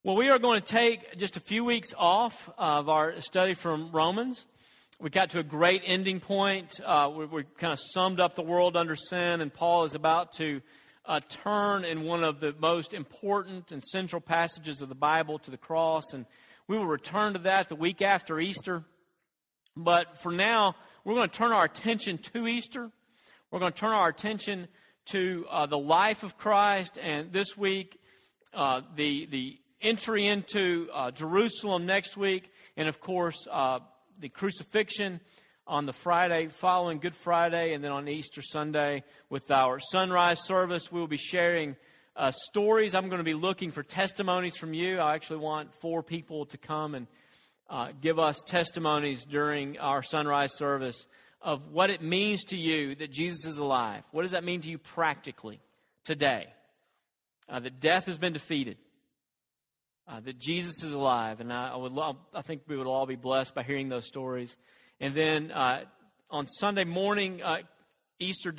Well, we are going to take just a few weeks off of our study from Romans. We got to a great ending point. We kind of summed up the world under sin, and Paul is about to turn in one of the most important and central passages of the Bible to the cross, and we will return to that the week after Easter. But for now, we're going to turn our attention to Easter. We're going to turn our attention to the life of Christ, and this week, the entry into Jerusalem next week, and of course, the crucifixion on the Friday following Good Friday, and then on Easter Sunday with our sunrise service. We will be sharing stories. I'm going to be looking for testimonies from you. I actually want 4 people to come and give us testimonies during our sunrise service of what it means to you that Jesus is alive. What does that mean to you practically today? That death has been defeated. That Jesus is alive, and I think we would all be blessed by hearing those stories. And then on Sunday morning, Easter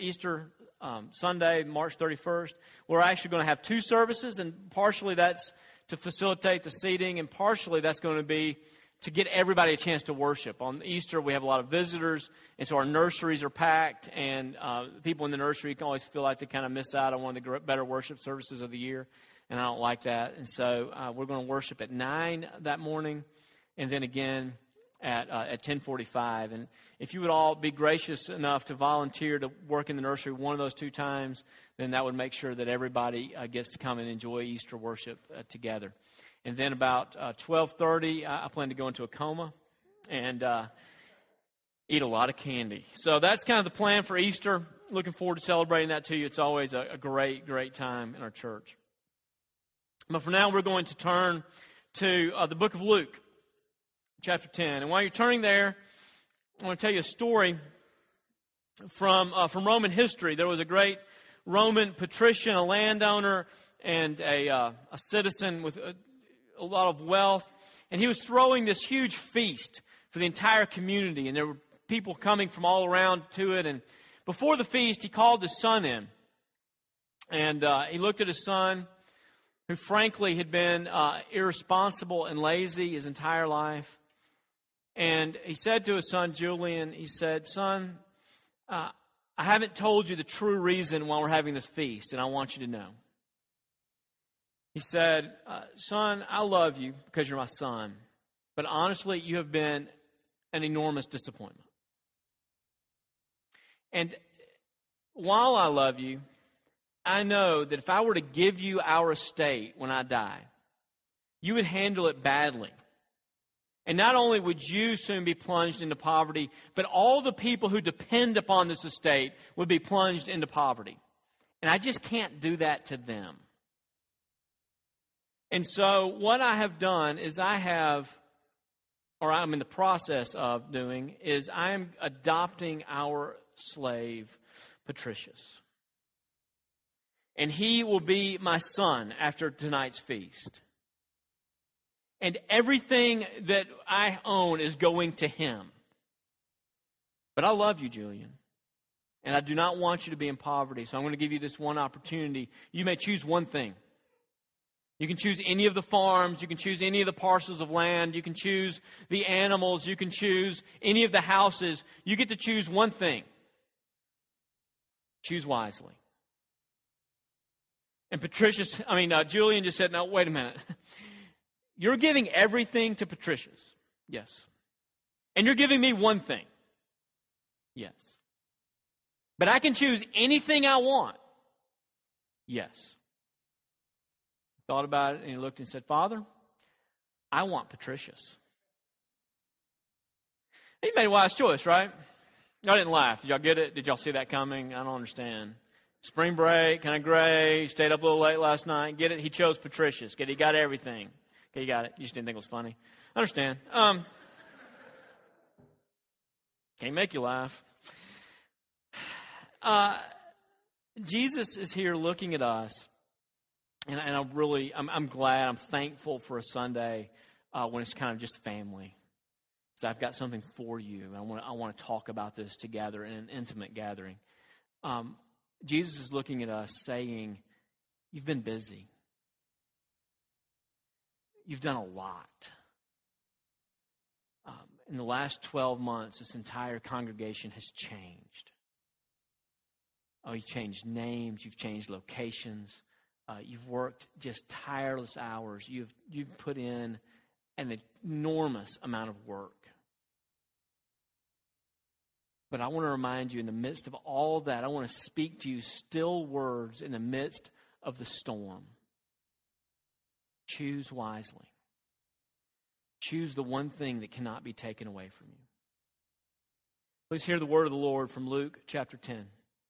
Sunday, March 31st, we're actually going to have 2 services, and partially that's to facilitate the seating, and partially that's going to be to get everybody a chance to worship. On Easter, we have a lot of visitors, and so our nurseries are packed, and people in the nursery can always feel like they kind of miss out on one of the better worship services of the year. And I don't like that. And so we're going to worship at 9 that morning, and then again at 10:45. And if you would all be gracious enough to volunteer to work in the nursery one of those 2 times, then that would make sure that everybody gets to come and enjoy Easter worship together. And then about 12:30, I plan to go into a coma and eat a lot of candy. So that's kind of the plan for Easter. Looking forward to celebrating that to you. It's always a great, great time in our church. But for now, we're going to turn to the book of Luke, chapter 10. And while you're turning there, I want to tell you a story from Roman history. There was a great Roman patrician, a landowner, and a citizen with a lot of wealth. And he was throwing this huge feast for the entire community. And there were people coming from all around to it. And before the feast, he called his son in. And he looked at his son, who frankly had been irresponsible and lazy his entire life. And he said to his son, Julian, he said, "Son, I haven't told you the true reason why we're having this feast, and I want you to know." He said, "Son, I love you because you're my son, but honestly, you have been an enormous disappointment. And while I love you, I know that if I were to give you our estate when I die, you would handle it badly. And not only would you soon be plunged into poverty, but all the people who depend upon this estate would be plunged into poverty. And I just can't do that to them. And so what I have done is I'm in the process of doing, is I am adopting our slave, Patricius. And he will be my son after tonight's feast. And everything that I own is going to him. But I love you, Julian. And I do not want you to be in poverty. So I'm going to give you this one opportunity. You may choose one thing. You can choose any of the farms. You can choose any of the parcels of land. You can choose the animals. You can choose any of the houses. You get to choose one thing. Choose wisely. And Julian just said, "No, wait a minute. You're giving everything to Patricius." "Yes." "And you're giving me one thing." "Yes." "But I can choose anything I want." "Yes." He thought about it and he looked and said, "Father, I want Patricius." He made a wise choice, right? I didn't laugh. Did y'all get it? Did y'all see that coming? I don't understand. Spring break, kind of gray, stayed up a little late last night. Get it? He chose Patricius. Get it? He got everything. Okay, you got it. You just didn't think it was funny. I understand. Can't make you laugh. Jesus is here looking at us, and I'm glad, I'm thankful for a Sunday when it's kind of just family. So I've got something for you. I want to talk about this together in an intimate gathering. Jesus is looking at us saying, "You've been busy. you've done a lot. In the last 12 months, this entire congregation has changed. Oh, you've changed names, you've changed locations, you've worked just tireless hours. You've put in an enormous amount of work. But I want to remind you, in the midst of all that, I want to speak to you still words in the midst of the storm. Choose wisely. Choose the one thing that cannot be taken away from you. Please hear the word of the Lord from Luke chapter 10.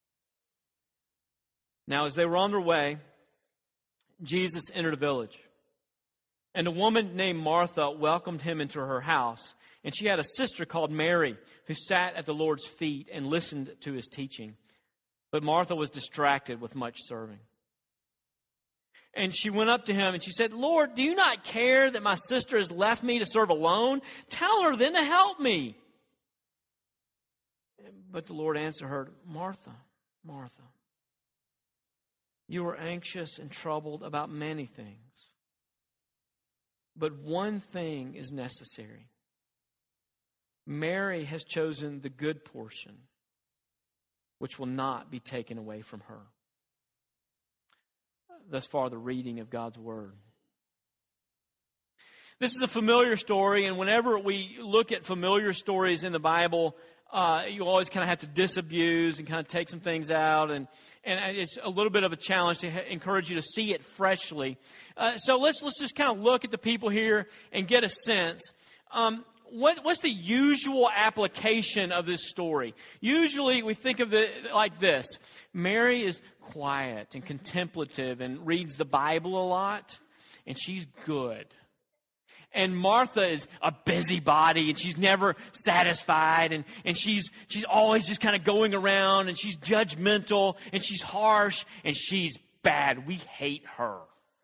Now, as they were on their way, Jesus entered a village. And a woman named Martha welcomed him into her house. And she had a sister called Mary who sat at the Lord's feet and listened to his teaching. But Martha was distracted with much serving. And she went up to him and she said, Lord, do you not care that my sister has left me to serve alone? Tell her then to help me. But the Lord answered her, Martha, Martha, you are anxious and troubled about many things. But one thing is necessary. Mary has chosen the good portion, which will not be taken away from her. Thus far, the reading of God's Word. This is a familiar story, and whenever we look at familiar stories in the Bible, you always kind of have to disabuse and kind of take some things out, and it's a little bit of a challenge to encourage you to see it freshly. So let's just kind of look at the people here and get a sense. What's the usual application of this story? Usually we think of it like this. Mary is quiet and contemplative and reads the Bible a lot, and she's good. And Martha is a busybody, and she's never satisfied, and she's always just kind of going around, and she's judgmental, and she's harsh, and she's bad. We hate her.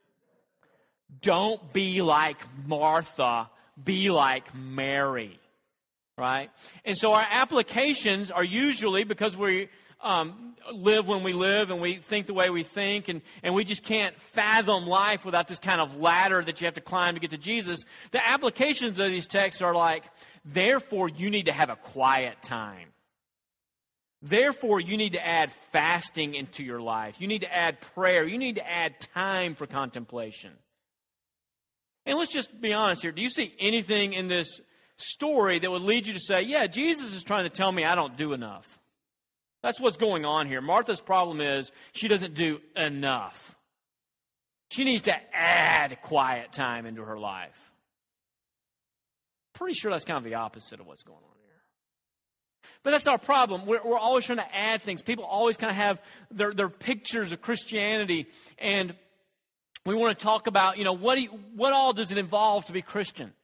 Don't be like Martha. Be like Mary, right? And so our applications are usually, because we live when we live and we think the way we think, and we just can't fathom life without this kind of ladder that you have to climb to get to Jesus. The applications of these texts are like, therefore you need to have a quiet time. Therefore you need to add fasting into your life. You need to add prayer. You need to add time for contemplation. And let's just be honest here. Do you see anything in this story that would lead you to say, yeah, Jesus is trying to tell me I don't do enough? That's what's going on here. Martha's problem is she doesn't do enough. She needs to add quiet time into her life. Pretty sure that's kind of the opposite of what's going on here. But that's our problem. We're always trying to add things. People always kind of have their pictures of Christianity, and we want to talk about, what all does it involve to be Christian?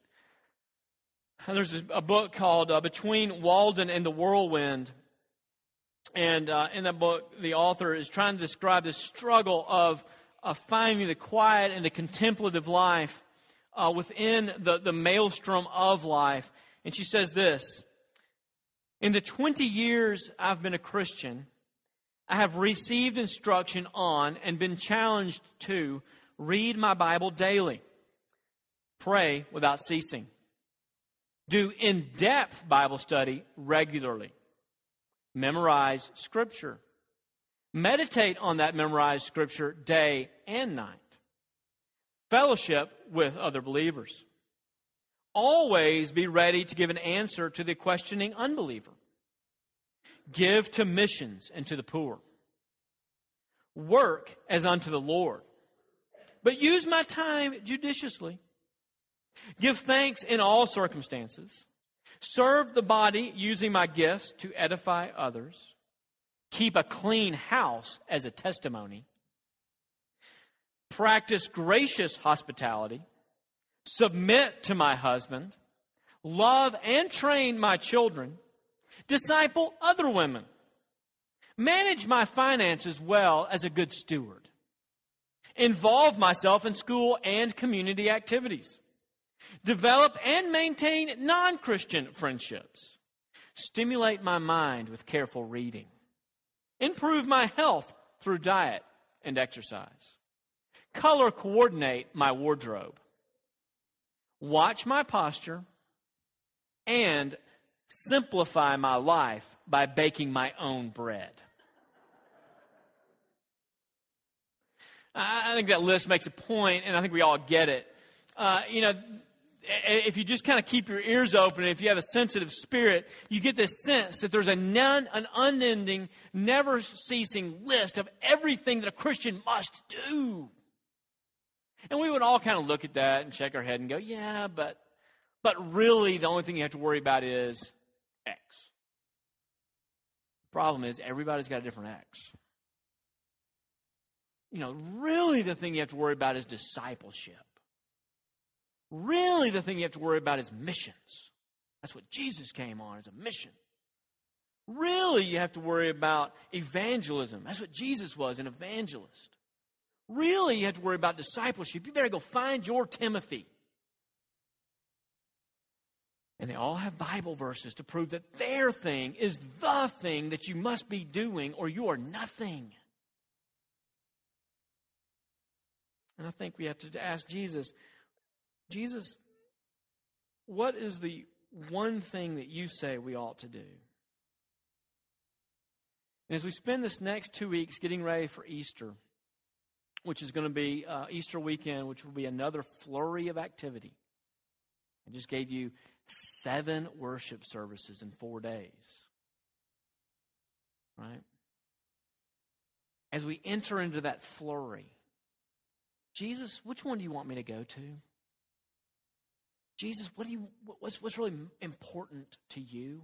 And there's a book called Between Walden and the Whirlwind. And in that book, the author is trying to describe the struggle of finding the quiet and the contemplative life within the maelstrom of life. And she says this: in the 20 years I've been a Christian, I have received instruction on and been challenged to read my Bible daily, pray without ceasing, do in-depth Bible study regularly, memorize Scripture, meditate on that memorized Scripture day and night, fellowship with other believers, always be ready to give an answer to the questioning unbeliever, give to missions and to the poor, work as unto the Lord, but use my time judiciously. Give thanks in all circumstances. Serve the body using my gifts to edify others. Keep a clean house as a testimony. Practice gracious hospitality. Submit to my husband. Love and train my children. Disciple other women. Manage my finances well as a good steward. Involve myself in school and community activities. Develop and maintain non-Christian friendships. Stimulate my mind with careful reading. Improve my health through diet and exercise. Color coordinate my wardrobe. watch my posture, and simplify my life by baking my own bread. I think that list makes a point, and I think we all get it. If you just kind of keep your ears open, and if you have a sensitive spirit, you get this sense that there's an unending, never-ceasing list of everything that a Christian must do. And we would all kind of look at that and shake our head and go, yeah, but really the only thing you have to worry about is X. The problem is everybody's got a different X. Really the thing you have to worry about is discipleship. Really the thing you have to worry about is missions. That's what Jesus came on, as a mission. Really you have to worry about evangelism. That's what Jesus was, an evangelist. Really you have to worry about discipleship. You better go find your Timothy. And they all have Bible verses to prove that their thing is the thing that you must be doing, or you are nothing. And I think we have to ask Jesus, what is the one thing that you say we ought to do? And as we spend this next 2 weeks getting ready for Easter, which is going to be Easter weekend, which will be another flurry of activity. I just gave you 7 worship services in 4 days. Right? As we enter into that flurry, Jesus, which one do you want me to go to? Jesus, what's really important to you?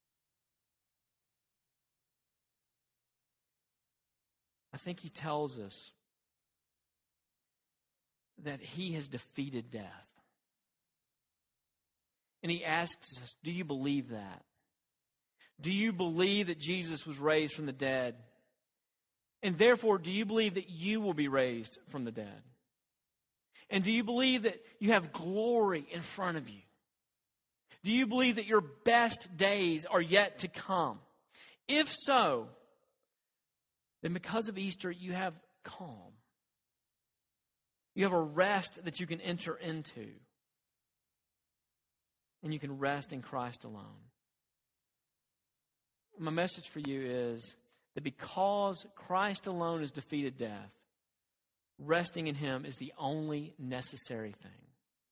I think he tells us that he has defeated death. And he asks us, do you believe that? Do you believe that Jesus was raised from the dead? And therefore, do you believe that you will be raised from the dead? And do you believe that you have glory in front of you? Do you believe that your best days are yet to come? If so, then because of Easter, you have calm. You have a rest that you can enter into. And you can rest in Christ alone. My message for you is that because Christ alone has defeated death, resting in him is the only necessary thing.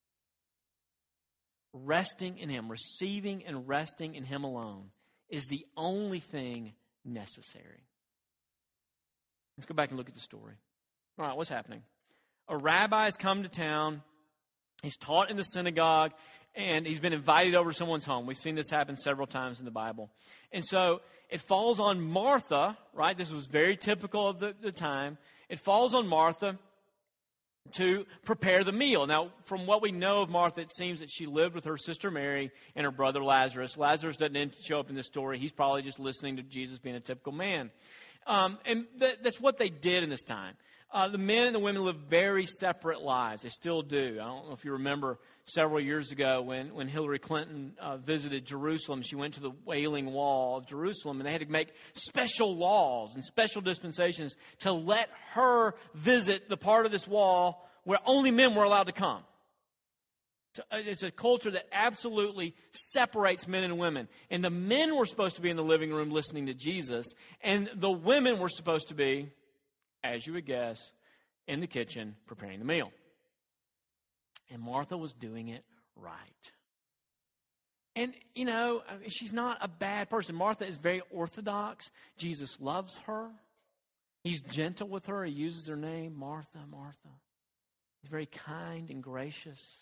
Resting in him, receiving and resting in him alone is the only thing necessary. Let's go back and look at the story. All right, what's happening? A rabbi has come to town. He's taught in the synagogue, and he's been invited over to someone's home. We've seen this happen several times in the Bible. And so it falls on Martha, right? This was very typical of the time. It falls on Martha to prepare the meal. Now, from what we know of Martha, it seems that she lived with her sister Mary and her brother Lazarus. Lazarus doesn't show up in this story. He's probably just listening to Jesus being a typical man. And that's what they did in this time. The men and the women lived very separate lives. They still do. I don't know if you remember several years ago when Hillary Clinton visited Jerusalem. She went to the Wailing Wall of Jerusalem, and they had to make special laws and special dispensations to let her visit the part of this wall where only men were allowed to come. It's a culture that absolutely separates men and women. And the men were supposed to be in the living room listening to Jesus, and the women were supposed to be, as you would guess, in the kitchen preparing the meal. And Martha was doing it right. And, she's not a bad person. Martha is very orthodox. Jesus loves her. He's gentle with her. He uses her name, Martha, Martha. He's very kind and gracious.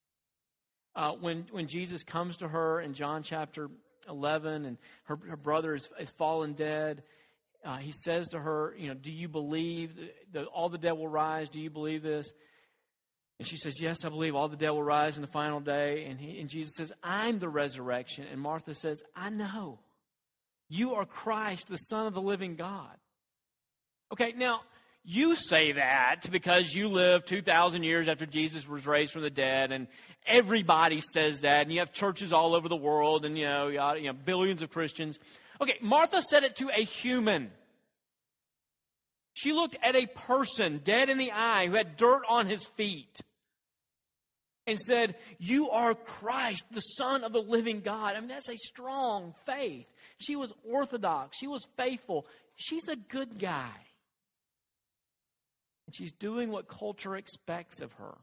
When Jesus comes to her in John chapter 11 and her brother is fallen dead, he says to her, do you believe that all the dead will rise? Do you believe this? And she says, yes, I believe all the dead will rise in the final day. And Jesus says, I'm the resurrection. And Martha says, I know. You are Christ, the Son of the living God. Okay, now, you say that because you lived 2,000 years after Jesus was raised from the dead, and everybody says that, and you have churches all over the world, and billions of Christians. Okay, Martha said it to a human. She looked at a person dead in the eye who had dirt on his feet. and said, "You are Christ, the Son of the living God." I mean, that's a strong faith. She was orthodox. She was faithful. She's a good guy. And she's doing what culture expects of her.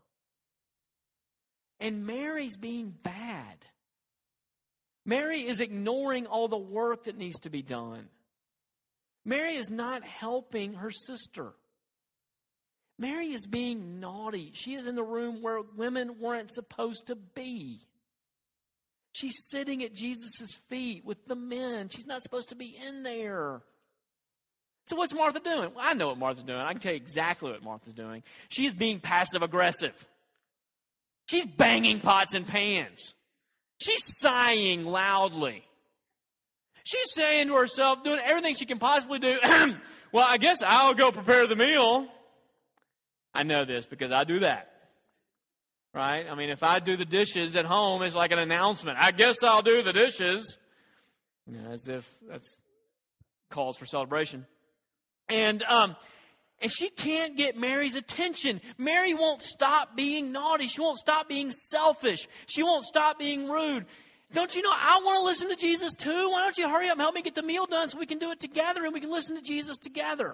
And Mary's being bad. Mary is ignoring all the work that needs to be done. Mary is not helping her sister. Mary is being naughty. She is in the room where women weren't supposed to be. She's sitting at Jesus' feet with the men. She's not supposed to be in there. So what's Martha doing? Well, I know what Martha's doing. I can tell you exactly what Martha's doing. She is being passive-aggressive. She's banging pots and pans. She's sighing loudly. She's saying to herself, doing everything she can possibly do, well, I guess I'll go prepare the meal. I know this because I do that. Right? I mean, if I do the dishes at home, it's like an announcement. I guess I'll do the dishes. You know, as if that's calls for celebration. And she can't get Mary's attention. Mary won't stop being naughty. She won't stop being selfish. She won't stop being rude. Don't you know, I want to listen to Jesus too. Why don't you hurry up and help me get the meal done so we can do it together and we can listen to Jesus together.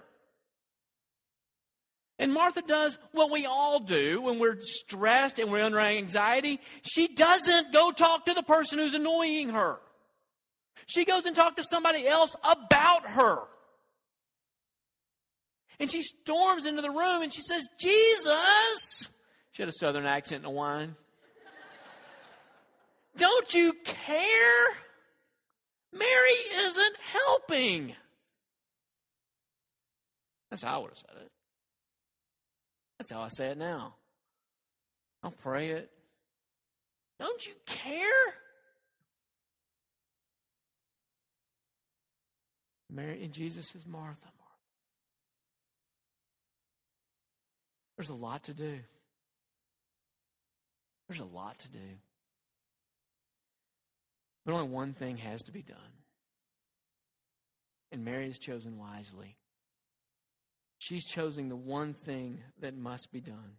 And Martha does what we all do when we're stressed and we're under anxiety. She doesn't go talk to the person who's annoying her. She goes and talks to somebody else about her. And she storms into the room and she says, "Jesus!" She had a southern accent and a whine. "Don't you care? Mary isn't helping." That's how I would have said it. That's how I say it now. I'll pray it. Don't you care? Mary and Jesus says, "Martha, Martha." There's a lot to do. There's a lot to do. But only one thing has to be done. And Mary has chosen wisely. She's choosing the one thing that must be done.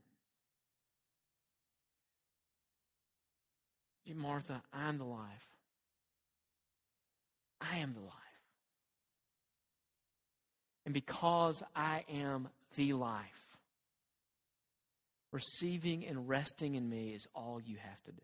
Martha, I'm the life. I am the life. And because I am the life, receiving and resting in me is all you have to do.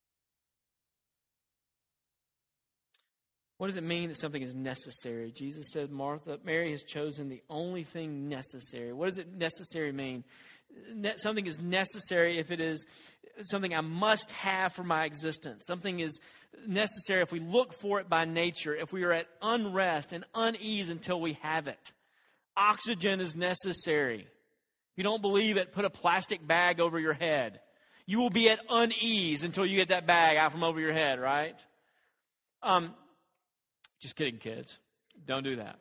What does it mean that something is necessary? Jesus said, Mary has chosen the only thing necessary. What does it necessary mean? Something is necessary if it is something I must have for my existence. Something is necessary if we look for it by nature, if we are at unrest and unease until we have it. Oxygen is necessary. If you don't believe it, put a plastic bag over your head. You will be at unease until you get that bag out from over your head, right? Just kidding, kids. Don't do that.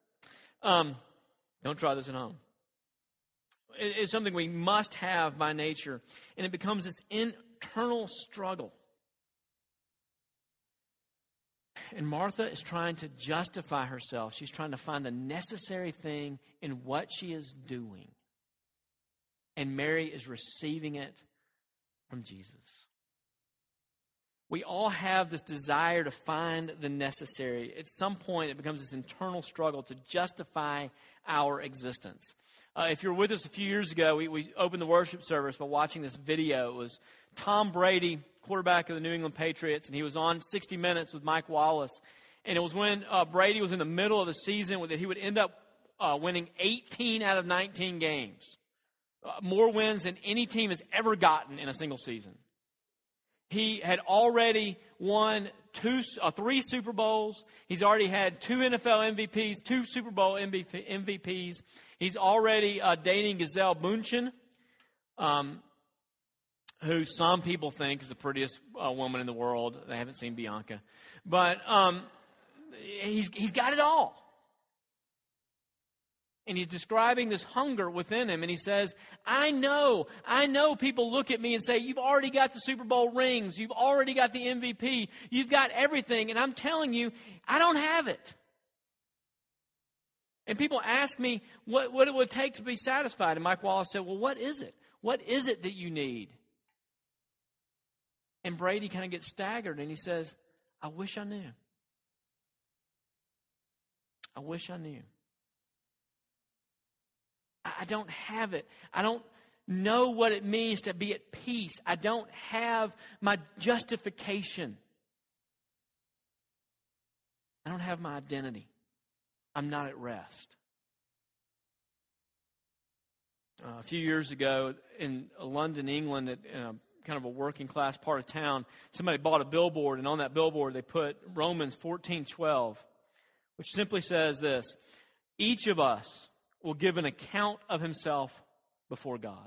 Don't try this at home. It's something we must have by nature, and it becomes this internal struggle. And Martha is trying to justify herself. She's trying to find the necessary thing in what she is doing. And Mary is receiving it from Jesus. We all have this desire to find the necessary. At some point, it becomes this internal struggle to justify our existence. If you were with us a few years ago, we opened the worship service by watching this video. It was Tom Brady, quarterback of the New England Patriots, and he was on 60 Minutes with Mike Wallace. And it was when Brady was in the middle of the season that he would end up winning 18 out of 19 games. More wins than any team has ever gotten in a single season. He had already won 3 Super Bowls. He's already had 2 NFL MVPs, 2 Super Bowl MVPs. He's already dating Gisele Bündchen, who some people think is the prettiest woman in the world. They haven't seen Bianca. But he's got it all. And he's describing this hunger within him. And he says, I know people look at me and say, you've already got the Super Bowl rings. You've already got the MVP. You've got everything. And I'm telling you, I don't have it. And people ask me what it would take to be satisfied. And Mike Wallace said, well, what is it? What is it that you need? And Brady kind of gets staggered and he says, I wish I knew. I wish I knew. I don't have it. I don't know what it means to be at peace. I don't have my justification. I don't have my identity. I'm not at rest. A few years ago in London, England, in a kind of a working class part of town, somebody bought a billboard, and on that billboard they put Romans 14:12, which simply says this: each of us will give an account of himself before God.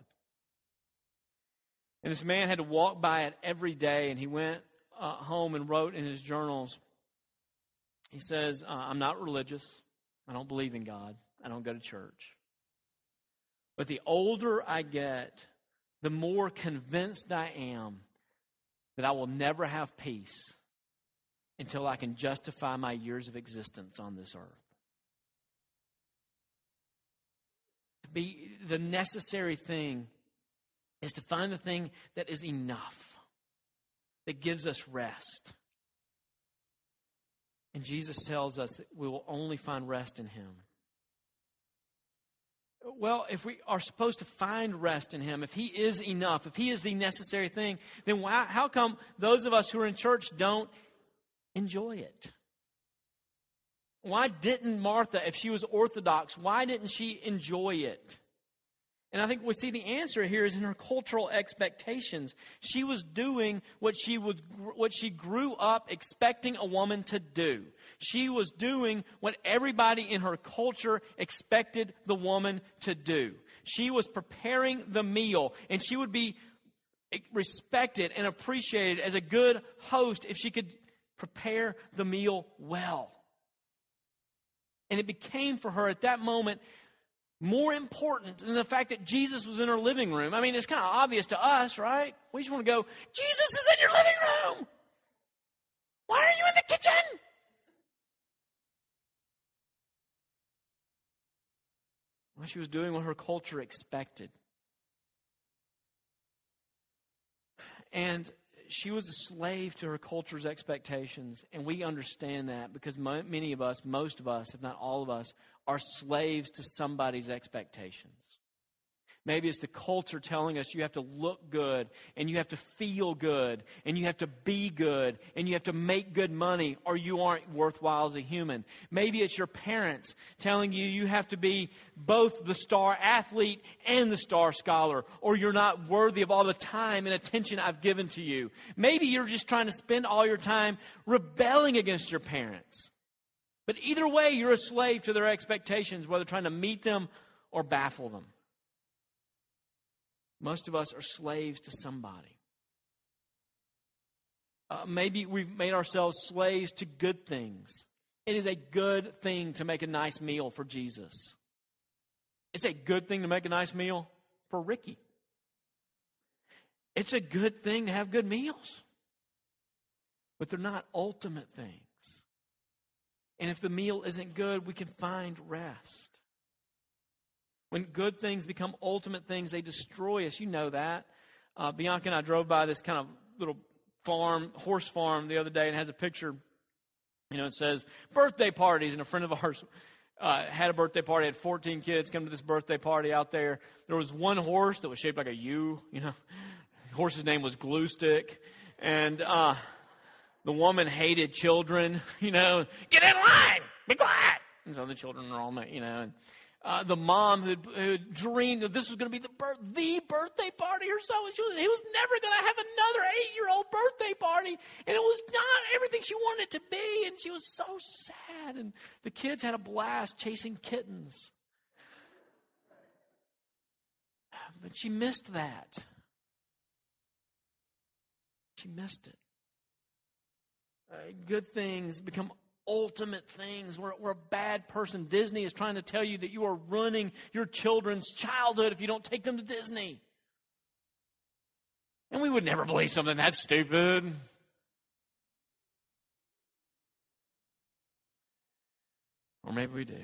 And this man had to walk by it every day, and he went home and wrote in his journals, he says, I'm not religious. I don't believe in God. I don't go to church. But the older I get, the more convinced I am that I will never have peace until I can justify my years of existence on this earth. The necessary thing is to find the thing that is enough, that gives us rest. And Jesus tells us that we will only find rest in Him. Well, if we are supposed to find rest in Him, if He is enough, if He is the necessary thing, then how come those of us who are in church don't enjoy it? Why didn't Martha, if she was Orthodox, why didn't she enjoy it? And I think we see the answer here is in her cultural expectations. She was doing what she grew up expecting a woman to do. She was doing what everybody in her culture expected the woman to do. She was preparing the meal, and she would be respected and appreciated as a good host if she could prepare the meal well. And it became for her at that moment more important than the fact that Jesus was in her living room. I mean, it's kind of obvious to us, right? We just want to go, Jesus is in your living room! Why are you in the kitchen? Well, she was doing what her culture expected. And she was a slave to her culture's expectations, and we understand that because many of us, most of us, if not all of us, are slaves to somebody's expectations. Maybe it's the culture telling us you have to look good, and you have to feel good, and you have to be good, and you have to make good money, or you aren't worthwhile as a human. Maybe it's your parents telling you you have to be both the star athlete and the star scholar, or you're not worthy of all the time and attention I've given to you. Maybe you're just trying to spend all your time rebelling against your parents. But either way, you're a slave to their expectations, whether trying to meet them or baffle them. Most of us are slaves to somebody. Maybe we've made ourselves slaves to good things. It is a good thing to make a nice meal for Jesus. It's a good thing to make a nice meal for Ricky. It's a good thing to have good meals. But they're not ultimate things. And if the meal isn't good, we can find rest. When good things become ultimate things, they destroy us. You know that. Bianca and I drove by this kind of little horse farm the other day, and it has a picture. It says birthday parties, and a friend of ours had a birthday party, had 14 kids come to this birthday party out there. There was one horse that was shaped like a U, The horse's name was Glue Stick. And the woman hated children, get in line, be quiet. And so the children are all, and the mom who dreamed that this was going to be the birthday party or so. He was never going to have another 8-year-old birthday party. And it was not everything she wanted it to be. And she was so sad. And the kids had a blast chasing kittens. But she missed that. She missed it. Good things become ultimate things. We're a bad person. Disney is trying to tell you that you are ruining your children's childhood if you don't take them to Disney. And we would never believe something that stupid. Or maybe we do.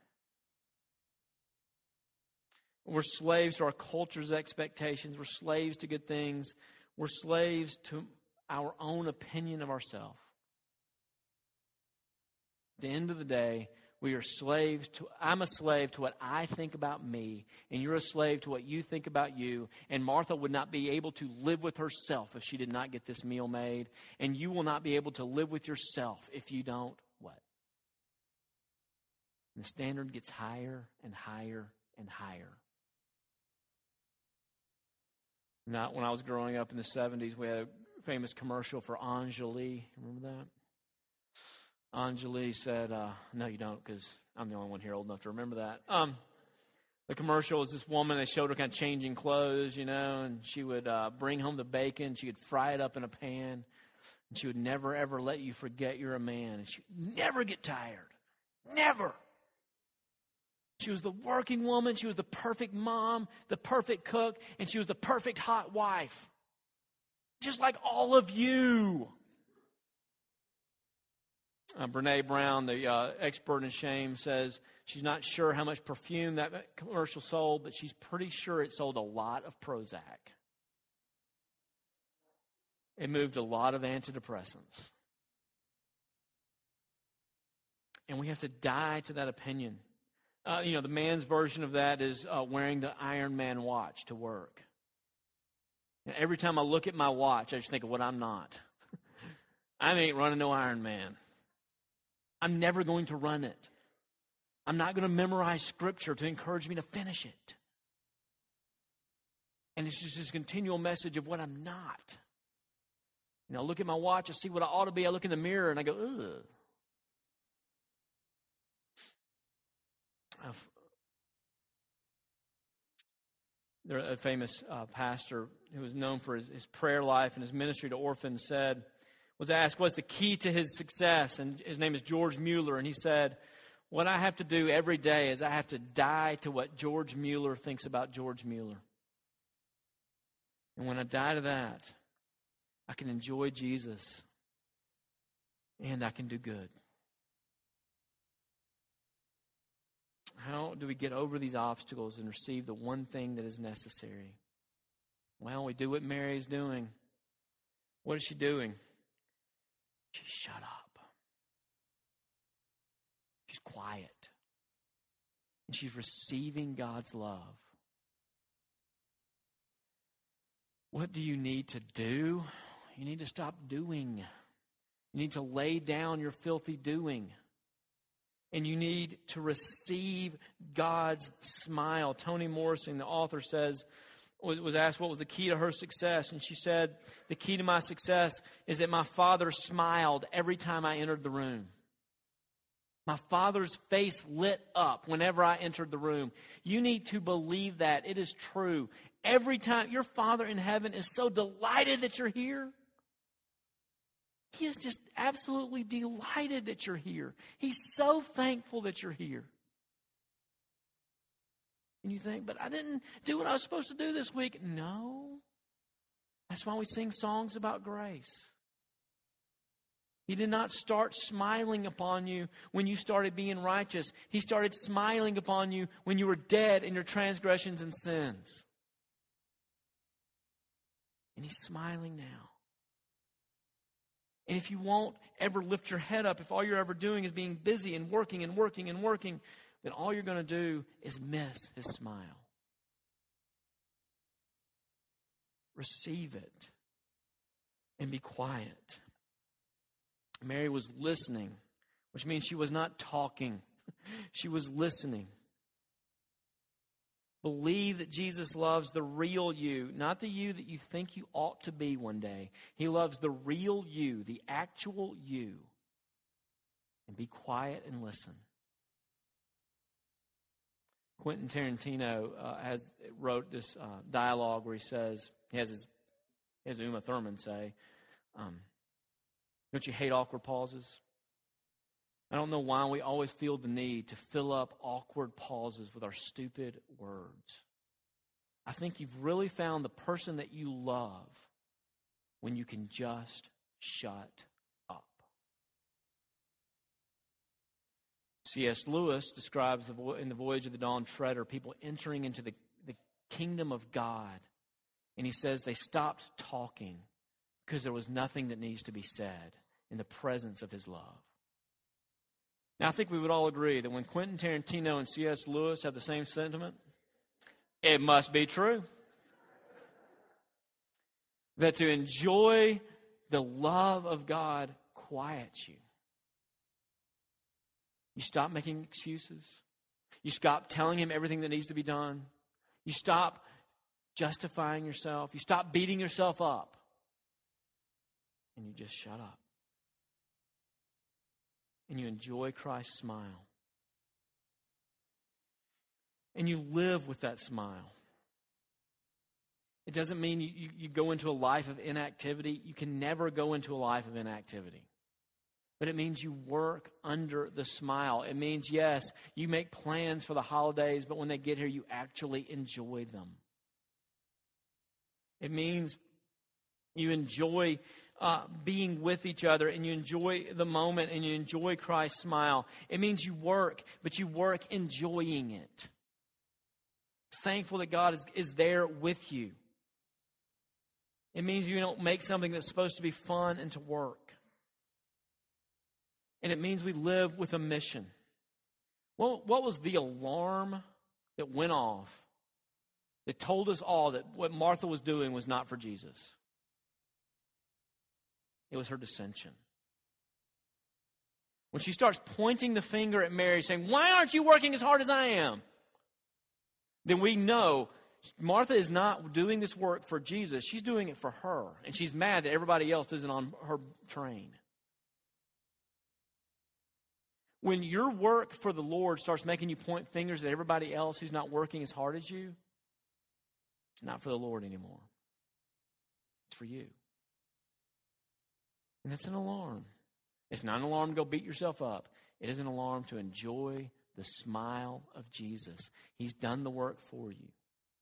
We're slaves to our culture's expectations. We're slaves to good things. We're slaves to our own opinion of ourselves. At the end of the day, we are slaves to, I'm a slave to what I think about me, and you're a slave to what you think about you. And Martha would not be able to live with herself if she did not get this meal made. And you will not be able to live with yourself if you don't what? And the standard gets higher and higher and higher. Not when I was growing up in the 70s, we had a famous commercial for Anjali. Remember that? Anjali said, no, you don't, because I'm the only one here old enough to remember that. The commercial was this woman, they showed her kind of changing clothes, and she would bring home the bacon. She would fry it up in a pan, and she would never, ever let you forget you're a man. And she would never get tired. Never. She was the working woman. She was the perfect mom, the perfect cook, and she was the perfect hot wife. Just like all of you. Brene Brown, the expert in shame, says she's not sure how much perfume that commercial sold, but she's pretty sure it sold a lot of Prozac. It moved a lot of antidepressants. And we have to die to that opinion. The man's version of that is wearing the Iron Man watch to work. And every time I look at my watch, I just think of what I'm not. I ain't running no Iron Man. I'm never going to run it. I'm not going to memorize Scripture to encourage me to finish it. And it's just this continual message of what I'm not. I look at my watch, I see what I ought to be. I look in the mirror and I go, ugh. A famous pastor who was known for his prayer life and his ministry to orphans was asked, what's the key to his success? And his name is George Mueller. And he said, what I have to do every day is I have to die to what George Mueller thinks about George Mueller. And when I die to that, I can enjoy Jesus and I can do good. How do we get over these obstacles and receive the one thing that is necessary? Well, we do what Mary is doing. What is she doing? She's shut up. She's quiet. And she's receiving God's love. What do you need to do? You need to stop doing. You need to lay down your filthy doing. And you need to receive God's smile. Toni Morrison, the author, was asked what was the key to her success. And she said, the key to my success is that my Father smiled every time I entered the room. My Father's face lit up whenever I entered the room. You need to believe that. It is true. Every time, your Father in heaven is so delighted that you're here. He is just absolutely delighted that you're here. He's so thankful that you're here. And you think, but I didn't do what I was supposed to do this week. No. That's why we sing songs about grace. He did not start smiling upon you when you started being righteous. He started smiling upon you when you were dead in your transgressions and sins. And He's smiling now. And if you won't ever lift your head up, if all you're ever doing is being busy and working and working and working, then all you're going to do is miss His smile. Receive it and be quiet. Mary was listening, which means she was not talking. She was listening. Believe that Jesus loves the real you, not the you that you think you ought to be one day. He loves the real you, the actual you. And be quiet and listen. Quentin Tarantino wrote this dialogue where he has Uma Thurman say, don't you hate awkward pauses? I don't know why we always feel the need to fill up awkward pauses with our stupid words. I think you've really found the person that you love when you can just shut up. C.S. Lewis describes in The Voyage of the Dawn Treader people entering into the kingdom of God. And he says they stopped talking because there was nothing that needs to be said in the presence of his love. Now, I think we would all agree that when Quentin Tarantino and C.S. Lewis have the same sentiment, it must be true. That to enjoy the love of God quiets you. You stop making excuses. You stop telling him everything that needs to be done. You stop justifying yourself. You stop beating yourself up. And you just shut up. And you enjoy Christ's smile. And you live with that smile. It doesn't mean you go into a life of inactivity. You can never go into a life of inactivity. But it means you work under the smile. It means, yes, you make plans for the holidays, but when they get here, you actually enjoy them. It means you enjoy being with each other, and you enjoy the moment, and you enjoy Christ's smile. It means you work, but you work enjoying it. Thankful that God is there with you. It means you don't make something that's supposed to be fun and to work. And it means we live with a mission. Well, what was the alarm that went off that told us all that what Martha was doing was not for Jesus? It was her dissension. When she starts pointing the finger at Mary, saying, "Why aren't you working as hard as I am?" Then we know Martha is not doing this work for Jesus. She's doing it for her. And she's mad that everybody else isn't on her train. When your work for the Lord starts making you point fingers at everybody else who's not working as hard as you, it's not for the Lord anymore. It's for you. And that's an alarm. It's not an alarm to go beat yourself up. It is an alarm to enjoy the smile of Jesus. He's done the work for you.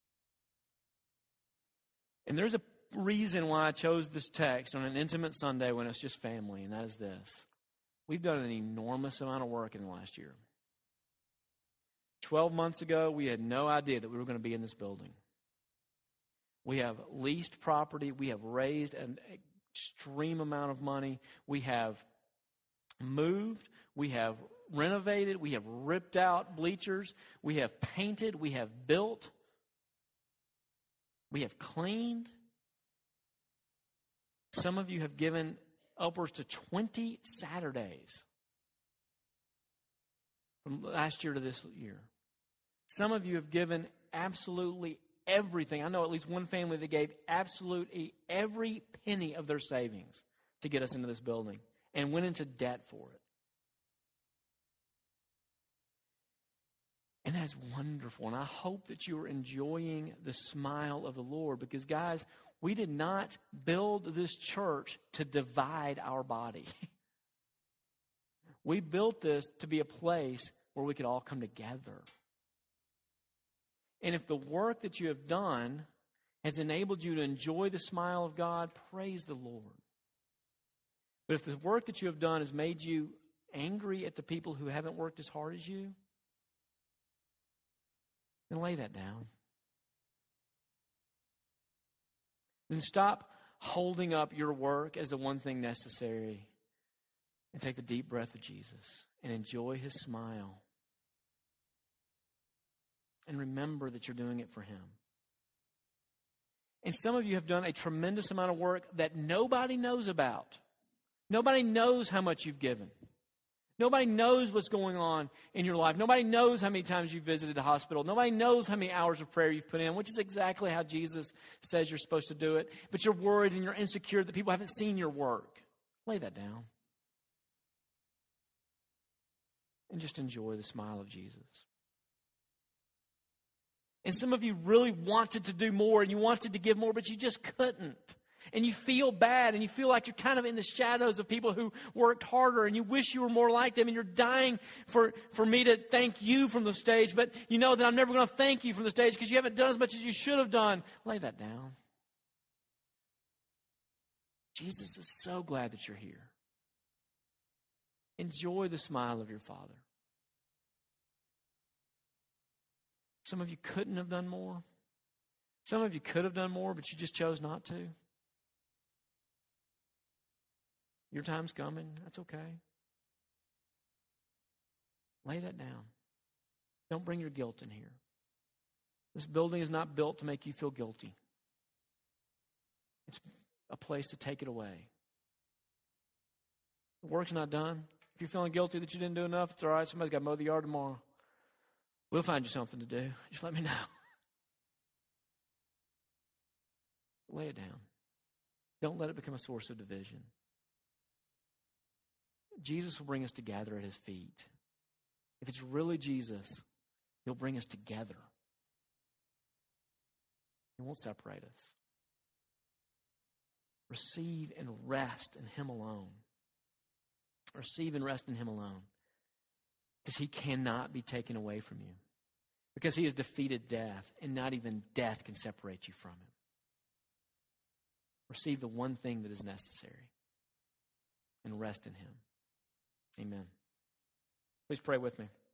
And there's a reason why I chose this text on an intimate Sunday when it's just family, and that is this. We've done an enormous amount of work in the last year. 12 months ago, we had no idea that we were going to be in this building. We have leased property. We have raised an extreme amount of money. We have moved. We have renovated. We have ripped out bleachers. We have painted. We have built. We have cleaned. Some of you have given upwards to 20 Saturdays from last year to this year. Some of you have given absolutely everything. I know at least one family that gave absolutely every penny of their savings to get us into this building and went into debt for it. And that's wonderful. And I hope that you are enjoying the smile of the Lord because, guys, we did not build this church to divide our body. We built this to be a place where we could all come together. And if the work that you have done has enabled you to enjoy the smile of God, praise the Lord. But if the work that you have done has made you angry at the people who haven't worked as hard as you, then lay that down. Then stop holding up your work as the one thing necessary and take the deep breath of Jesus and enjoy his smile. And remember that you're doing it for him. And some of you have done a tremendous amount of work that nobody knows about. Nobody knows how much you've given. Nobody knows what's going on in your life. Nobody knows how many times you've visited the hospital. Nobody knows how many hours of prayer you've put in, which is exactly how Jesus says you're supposed to do it. But you're worried and you're insecure that people haven't seen your work. Lay that down. And just enjoy the smile of Jesus. And some of you really wanted to do more and you wanted to give more, but you just couldn't. And you feel bad and you feel like you're kind of in the shadows of people who worked harder and you wish you were more like them and you're dying for me to thank you from the stage, but you know that I'm never going to thank you from the stage because you haven't done as much as you should have done. Lay that down. Jesus is so glad that you're here. Enjoy the smile of your Father. Some of you couldn't have done more. Some of you could have done more, but you just chose not to. Your time's coming. That's okay. Lay that down. Don't bring your guilt in here. This building is not built to make you feel guilty. It's a place to take it away. The work's not done. If you're feeling guilty that you didn't do enough, it's all right. Somebody's got to mow the yard tomorrow. We'll find you something to do. Just let me know. Lay it down. Don't let it become a source of division. Jesus will bring us together at his feet. If it's really Jesus, he'll bring us together. He won't separate us. Receive and rest in him alone. Receive and rest in him alone. Because he cannot be taken away from you. Because he has defeated death, and not even death can separate you from him. Receive the one thing that is necessary and rest in him. Amen. Please pray with me.